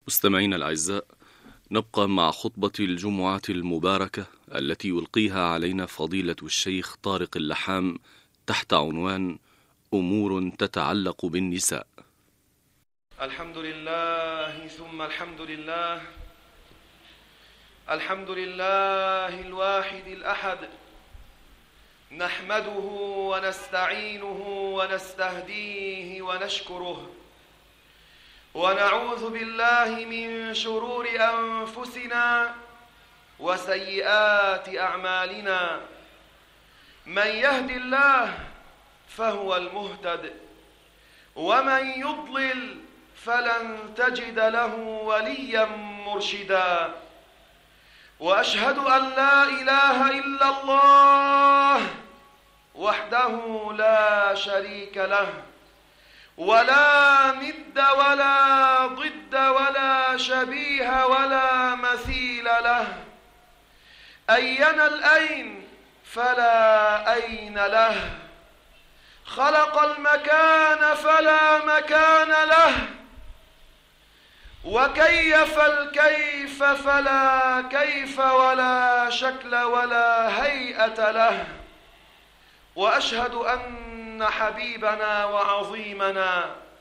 مستمعينا الأعزاء، نبقى مع خطبة الجمعة المباركة التي يلقيها علينا فضيلة الشيخ طارق اللحام تحت عنوان أمور تتعلق بالنساء. الحمد لله ثم الحمد لله. الحمد لله الواحد الأحد، نحمده ونستعينه ونستهديه ونشكره، ونعوذ بالله من شرور أنفسنا وسيئات أعمالنا. من يهد الله فهو المهتد، ومن يضلل فلن تجد له وليا مرشدا. وأشهد أن لا إله إلا الله وحده لا شريك له، ولا ند ولا ضد ولا شبيه ولا مثيل له. أين الأين فلا أين له، خلق المكان فلا مكان له، وكيف الكيف فلا كيف ولا شكل ولا هيئة له. وأشهد أن حبيبنا وعظيمنا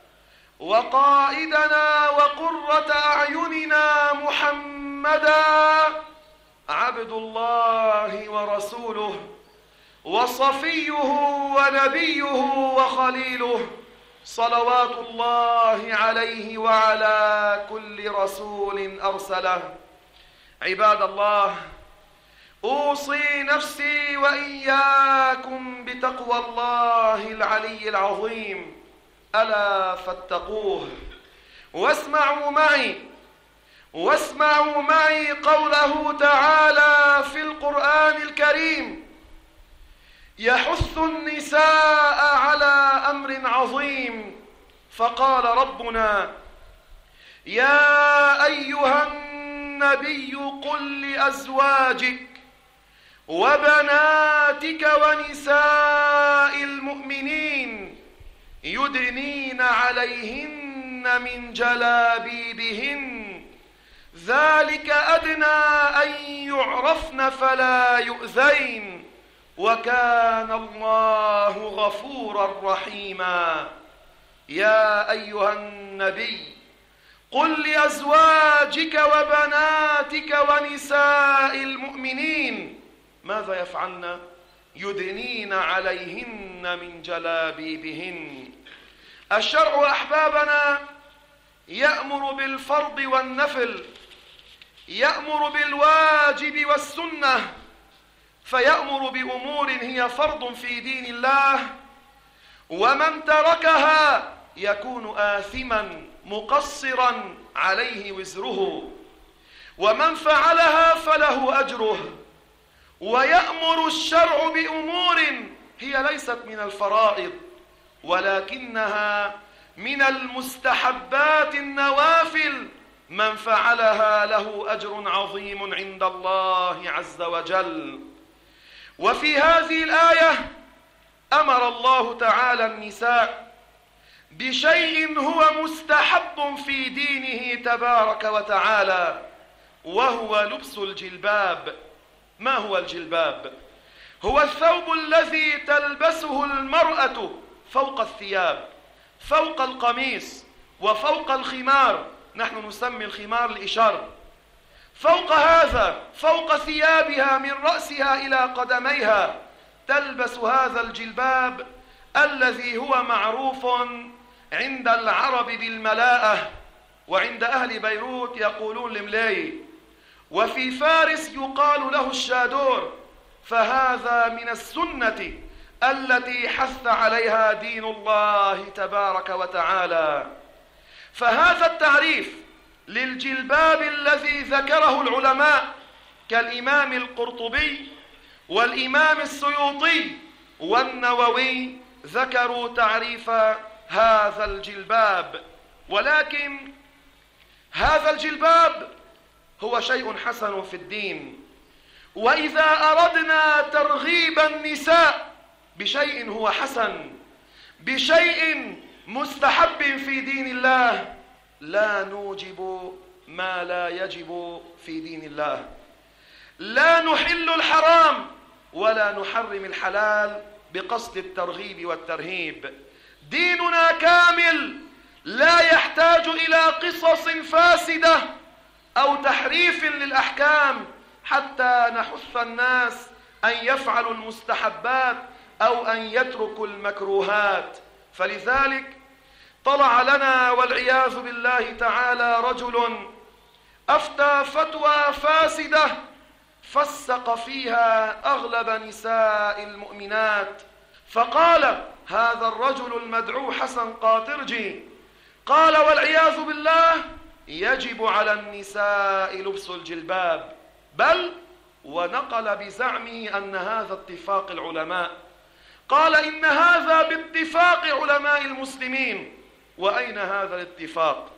وقائدنا وقرة أعيننا محمدا عبد الله ورسوله، وصفيه ونبيه وخليله، صلوات الله عليه وعلى كل رسول أرسله. عباد الله، أوصي نفسي وإياكم بتقوى الله العلي العظيم، ألا فاتقوه. واسمعوا معي قوله تعالى في القرآن الكريم، يحث النساء على أمر عظيم. فقال ربنا: يا أيها النبي قل لأزواجك وبناتك ونساء المؤمنين يدنين عليهن من جلابيبهن، ذلك أدنى أن يعرفن فلا يؤذين، وكان الله غفورا رحيما. يا أيها النبي قل لأزواجك وبناتك ونساء المؤمنين ماذا يفعلن؟ يدنين عليهن من جلابيبهن. الشرع أحبابنا يأمر بالفرض والنفل، يأمر بالواجب والسنة، فيأمر بأمور هي فرض في دين الله، ومن تركها يكون آثما مقصرا عليه وزره، ومن فعلها فله أجره. ويأمر الشرع بأمور هي ليست من الفرائض، ولكنها من المستحبات النوافل، من فعلها له أجر عظيم عند الله عز وجل. وفي هذه الآية أمر الله تعالى النساء بشيء هو مستحب في دينه تبارك وتعالى، وهو لبس الجلباب. ما هو الجلباب؟ هو الثوب الذي تلبسه المرأة فوق الثياب، فوق القميص وفوق الخمار. نحن نسمي الخمار الإشار. فوق هذا، فوق ثيابها من رأسها إلى قدميها، تلبس هذا الجلباب الذي هو معروف عند العرب بالملاءة، وعند أهل بيروت يقولون الملاي، وفي فارس يقال له الشادور. فهذا من السنة التي حث عليها دين الله تبارك وتعالى. فهذا التعريف للجلباب الذي ذكره العلماء كالإمام القرطبي والإمام السيوطي والنووي، ذكروا تعريف هذا الجلباب. ولكن هذا الجلباب هو شيء حسن في الدين، وإذا أردنا ترغيب النساء بشيء هو حسن، بشيء مستحب في دين الله، لا نوجب ما لا يجب في دين الله. لا نحل الحرام ولا نحرم الحلال بقصد الترغيب والترهيب. ديننا كامل لا يحتاج إلى قصص فاسدة أو تحريف للأحكام حتى نحث الناس أن يفعلوا المستحبات أو أن يتركوا المكروهات. فلذلك طلع لنا والعياذ بالله تعالى رجل أفتى فتوى فاسدة فسق فيها أغلب نساء المؤمنات، فقال هذا الرجل المدعو حسن قاطرجي قال والعياذ بالله يجب على النساء لبس الجلباب، بل ونقل بزعمه أن هذا اتفاق العلماء. قال إن هذا باتفاق علماء المسلمين. وأين هذا الاتفاق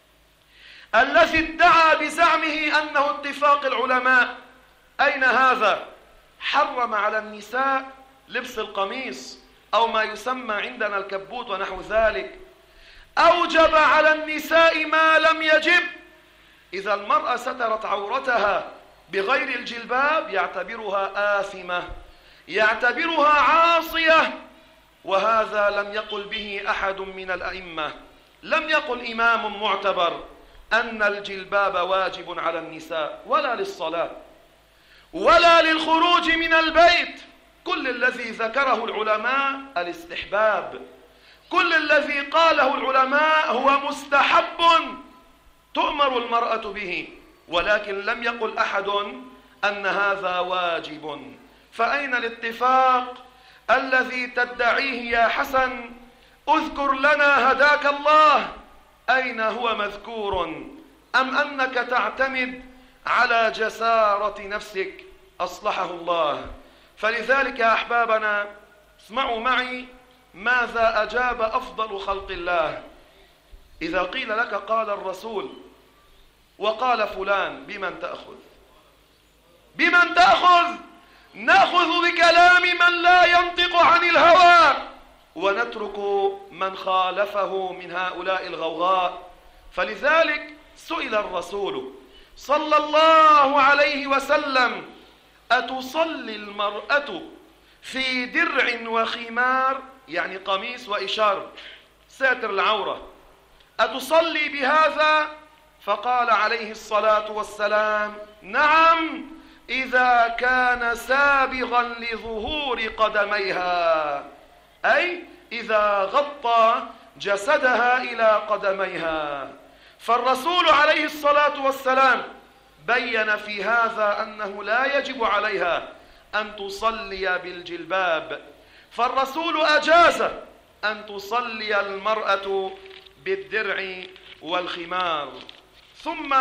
الذي ادعى بزعمه أنه اتفاق العلماء؟ أين هذا؟ حرم على النساء لبس القميص أو ما يسمى عندنا الكبوت ونحو ذلك، أوجب على النساء ما لم يجب. إذا المرأة سترت عورتها بغير الجلباب يعتبرها آثمة، يعتبرها عاصية، وهذا لم يقل به أحد من الأئمة. لم يقل إمام معتبر أن الجلباب واجب على النساء ولا للصلاة ولا للخروج من البيت. كل الذي ذكره العلماء الاستحباب، كل الذي قاله العلماء هو مستحب تؤمر المرأة به، ولكن لم يقل أحد أن هذا واجب. فأين الاتفاق الذي تدعيه يا حسن؟ اذكر لنا هداك الله، أين هو مذكور؟ أم أنك تعتمد على جسارة نفسك؟ أصلحه الله. فلذلك يا أحبابنا اسمعوا معي ماذا أجاب أفضل خلق الله. إذا قيل لك قال الرسول وقال فلان بمن تأخذ؟ بمن تأخذ؟ نأخذ بكلام من لا ينطق عن الهوى ونترك من خالفه من هؤلاء الغوغاء. فلذلك سئل الرسول صلى الله عليه وسلم أتصلي المرأة في درع وخمار، يعني قميص وإشار ساتر العورة، أتصلي بهذا؟ فقال عليه الصلاة والسلام نعم إذا كان سابغا لظهور قدميها، أي إذا غطى جسدها إلى قدميها. فالرسول عليه الصلاة والسلام بين في هذا أنه لا يجب عليها أن تصلي بالجلباب، فالرسول أجاز أن تصلي المرأة بالدرع والخمار. ثم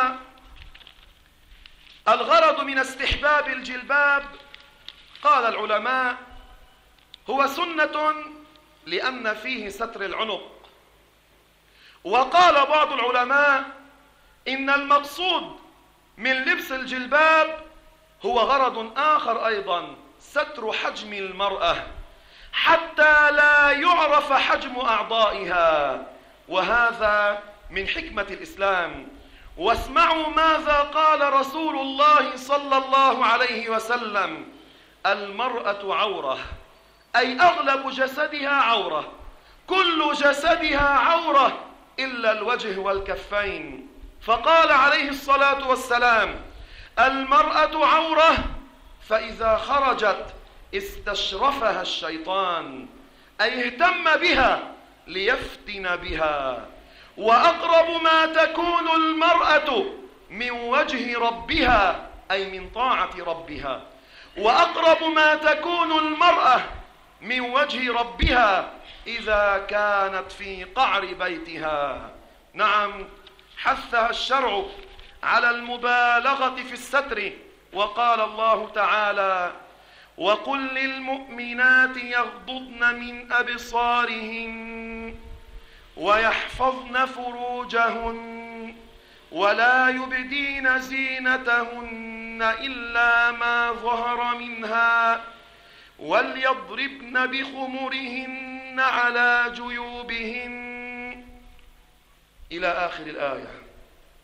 الغرض من استحباب الجلباب قال العلماء هو سنة لأن فيه ستر العنق. وقال بعض العلماء إن المقصود من لبس الجلباب هو غرض آخر أيضا، ستر حجم المرأة حتى لا يعرف حجم أعضائها، وهذا من حكمة الإسلام. واسمعوا ماذا قال رسول الله صلى الله عليه وسلم المرأة عورة، أي أغلب جسدها عورة، كل جسدها عورة إلا الوجه والكفين. فقال عليه الصلاة والسلام المرأة عورة، فإذا خرجت استشرفها الشيطان، أي اهتم بها ليفتن بها. وأقرب ما تكون المرأة من وجه ربها، أي من طاعة ربها، وأقرب ما تكون المرأة من وجه ربها إذا كانت في قعر بيتها. نعم، حثها الشرع على المبالغة في الستر، وقال الله تعالى وقل للمؤمنات يغضضن من أبصارهن ويحفظن فروجهن ولا يبدين زينتهن إلا ما ظهر منها وليضربن بخمرهن على جيوبهن إلى آخر الآية.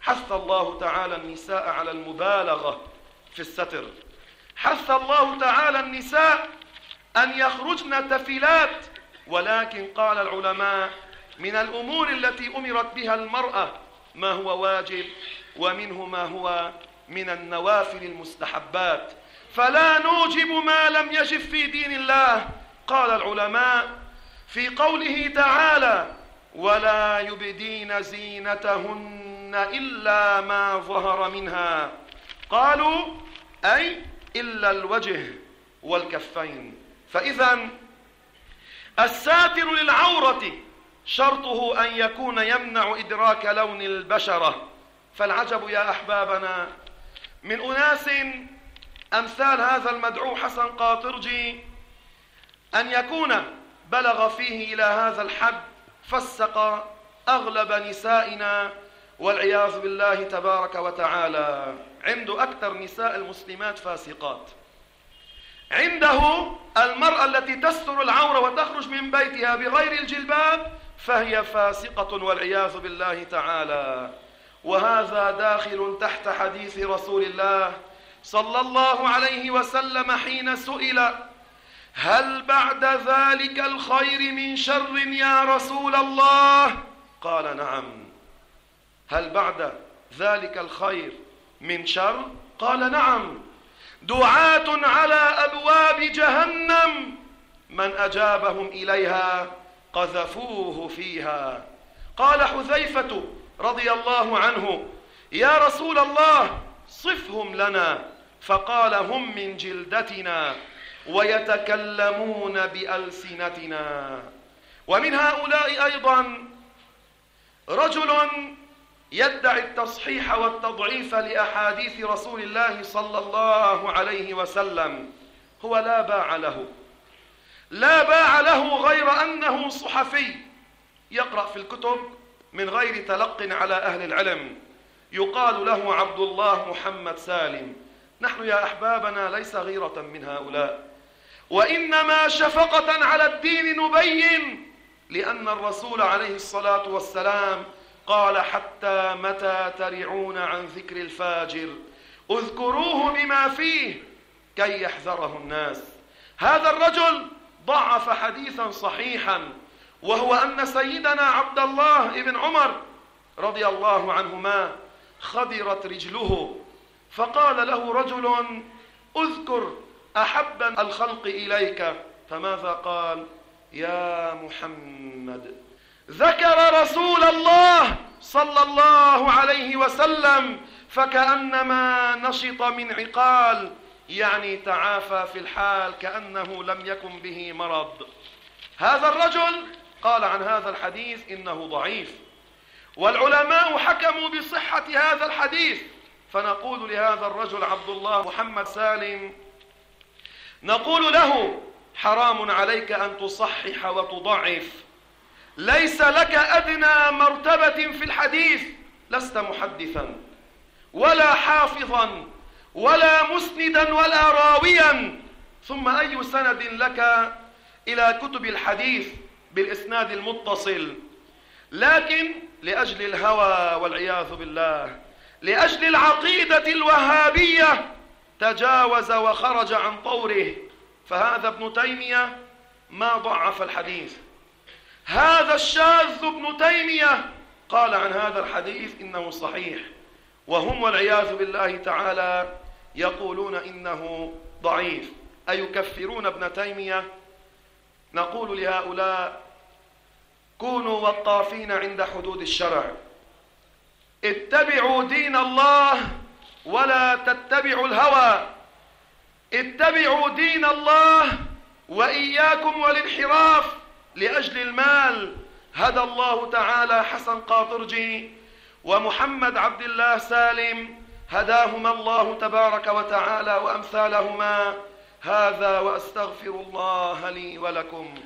حث الله تعالى النساء على المبالغة في الستر، حث الله تعالى النساء أن يخرجن تفلات، ولكن قال العلماء من الأمور التي أمرت بها المرأة ما هو واجب، ومنه ما هو من النوافل المستحبات، فلا نوجب ما لم يجب في دين الله. قال العلماء في قوله تعالى ولا يبدين زينتهن إلا ما ظهر منها، قالوا أي إلا الوجه والكفين. فإذا الساتر للعورة شرطه أن يكون يمنع إدراك لون البشرة. فالعجب يا أحبابنا من أناس أمثال هذا المدعو حسن قاطرجي أن يكون بلغ فيه إلى هذا الحد فسق أغلب نسائنا والعياذ بالله تبارك وتعالى. عنده أكثر نساء المسلمات فاسقات، عنده المرأة التي تستر العورة وتخرج من بيتها بغير الجلباب فهي فاسقة والعياذ بالله تعالى. وهذا داخل تحت حديث رسول الله صلى الله عليه وسلم حين سئل هل بعد ذلك الخير من شر يا رسول الله؟ قال نعم. هل بعد ذلك الخير من شر؟ قال نعم. دعاة على أبواب جهنم من أجابهم إليها قذفوه فيها. قال حذيفة رضي الله عنه يا رسول الله صفهم لنا، فقال هم من جلدتنا ويتكلمون بألسنتنا. ومن هؤلاء أيضا رجل يدعي التصحيح والتضعيف لأحاديث رسول الله صلى الله عليه وسلم، هو لا باع له غير أنه صحفي يقرأ في الكتب من غير تلق على أهل العلم، يقال له عبد الله محمد سالم. نحن يا أحبابنا ليس غيرة من هؤلاء، وإنما شفقة على الدين نبين، لأن الرسول عليه الصلاة والسلام قال حتى متى ترعون عن ذكر الفاجر اذكروه بما فيه كي يحذره الناس. هذا الرجل ضعف حديثا صحيحا، وهو أن سيدنا عبد الله بن عمر رضي الله عنهما خضرت رجله، فقال له رجل اذكر أحب الخلق إليك، فماذا قال؟ يا محمد. ذكر رسول الله صلى الله عليه وسلم فكأنما نشط من عقال، يعني تعافى في الحال كأنه لم يكن به مرض. هذا الرجل قال عن هذا الحديث إنه ضعيف، والعلماء حكموا بصحة هذا الحديث. فنقول لهذا الرجل عبد الله محمد سالم، نقول له حرام عليك أن تصحح وتضعف، ليس لك أدنى مرتبة في الحديث، لست محدثا ولا حافظا ولا مسندا ولا راويا، ثم أي سند لك إلى كتب الحديث بالإسناد المتصل؟ لكن لأجل الهوى والعياذ بالله، لأجل العقيدة الوهابية تجاوز وخرج عن طوره. فهذا ابن تيمية ما ضعف الحديث، هذا الشاذ ابن تيمية قال عن هذا الحديث إنه صحيح، وهم والعياذ بالله تعالى يقولون إنه ضعيف، أيكفرون ابن تيمية؟ نقول لهؤلاء كونوا وقافين عند حدود الشرع، اتبعوا دين الله ولا تتبعوا الهوى، اتبعوا دين الله وإياكم والانحراف لأجل المال. هدى الله تعالى حسن قاطرجي ومحمد عبد الله سالم، هداهما الله تبارك وتعالى وأمثالهما. هذا وأستغفر الله لي ولكم.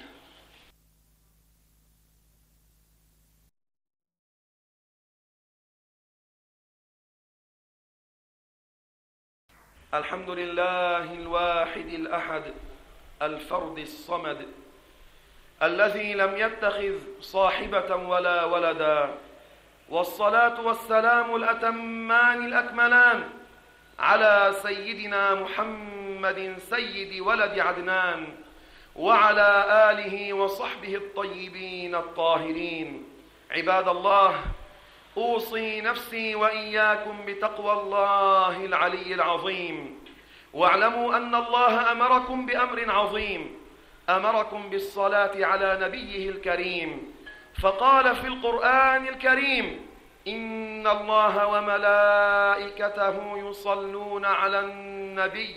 الحمد لله الواحد الأحد الفرد الصمد الذي لم يتخذ صاحبة ولا ولدا والصلاة والسلام الأتمان الأكملان على سيدنا محمد سيد ولد عدنان وعلى آله وصحبه الطيبين الطاهرين. عباد الله، أوصي نفسي وإياكم بتقوى الله العلي العظيم. واعلموا أن الله أمركم بأمر عظيم، أمركم بالصلاة على نبيه الكريم، فقال في القرآن الكريم: إن الله وملائكته يصلون على النبي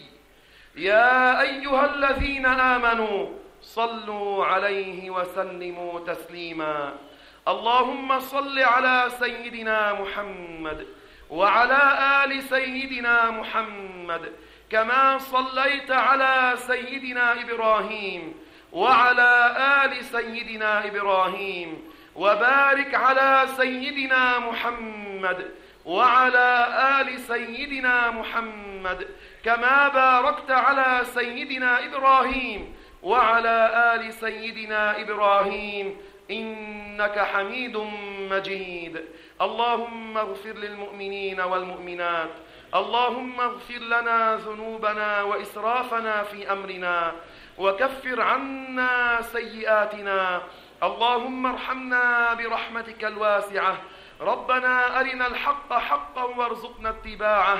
يا أيها الذين آمنوا صلوا عليه وسلموا تسليما. اللهم صل على سيدنا محمد وعلى آل سيدنا محمد كما صليت على سيدنا إبراهيم وعلى آل سيدنا إبراهيم، وبارك على سيدنا محمد وعلى آل سيدنا محمد كما باركت على سيدنا إبراهيم وعلى آل سيدنا إبراهيم إنك حميد مجيد. اللهم اغفر للمؤمنين والمؤمنات، اللهم اغفر لنا ذنوبنا وإسرافنا في أمرنا وكفر عنا سيئاتنا. اللهم ارحمنا برحمتك الواسعة. ربنا أرنا الحق حقا وارزقنا اتباعه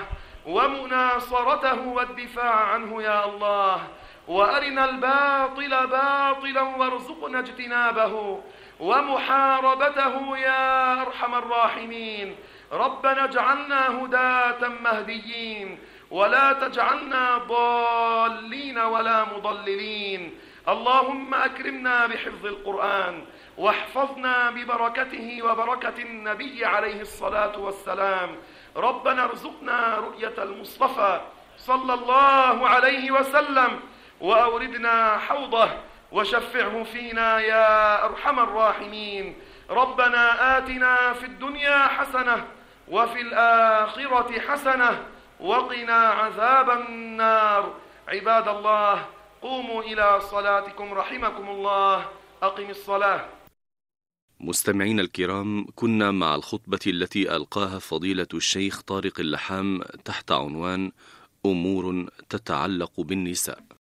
ومناصرته والدفاع عنه يا الله، وأرنا الباطل باطلا وارزقنا اجتنابه ومحاربته يا أرحم الراحمين. ربنا اجعلنا هداة مهديين ولا تجعلنا ضالين ولا مضللين. اللهم أكرمنا بحفظ القرآن واحفظنا ببركته وبركة النبي عليه الصلاة والسلام. ربنا ارزقنا رؤية المصطفى صلى الله عليه وسلم وأوردنا حوضه وشفعه فينا يا أرحم الراحمين. ربنا آتنا في الدنيا حسنة وفي الآخرة حسنة وقنا عذاب النار. عباد الله، قوموا إلى صلاتكم رحمكم الله. أقم الصلاة. مستمعين الكرام، كنا مع الخطبة التي ألقاها فضيلة الشيخ طارق اللحام تحت عنوان أمور تتعلق بالنساء.